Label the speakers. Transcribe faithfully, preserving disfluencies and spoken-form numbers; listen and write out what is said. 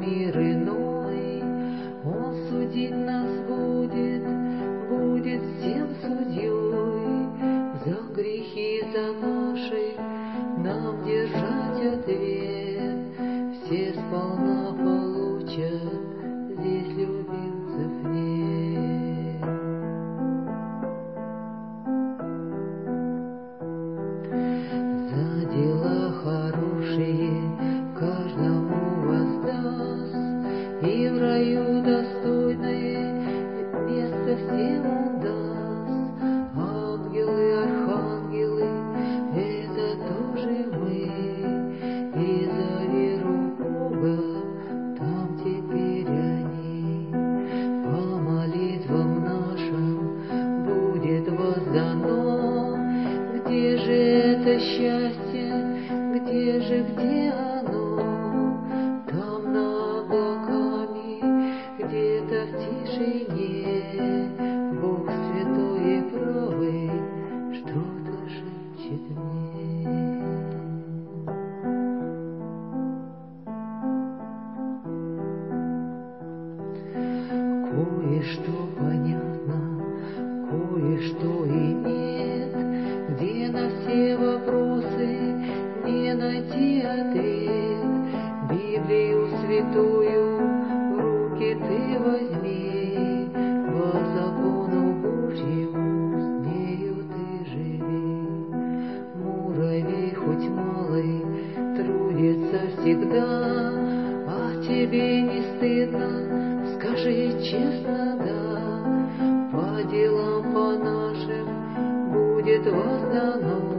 Speaker 1: мир иной, Он судить нас будет, будет всем судьей. За грехи, за наши нам держать ответ, все сполна получат, здесь любимцев нет. За дела хорошие каждому воздаст, и в раю достойное место всем Он даст. Ангелы, архангелы — это тоже мы, и за веру в Бога там теперь они. По молитвам нашим будет воздано, где же это счастье, где же, где оно? Там над облаками, где-то в тишине, Бог святой и правый что-то шепчет мне. Кое-что понятно, кое-что и нет, где на все вопросы не найти ответ. Библию святую в руки ты возьми, по закону Божьему с нею ты живи. Муравей хоть малый трудится всегда, а тебе не стыдно, скажи честно да. По делам по нашим будет воздано,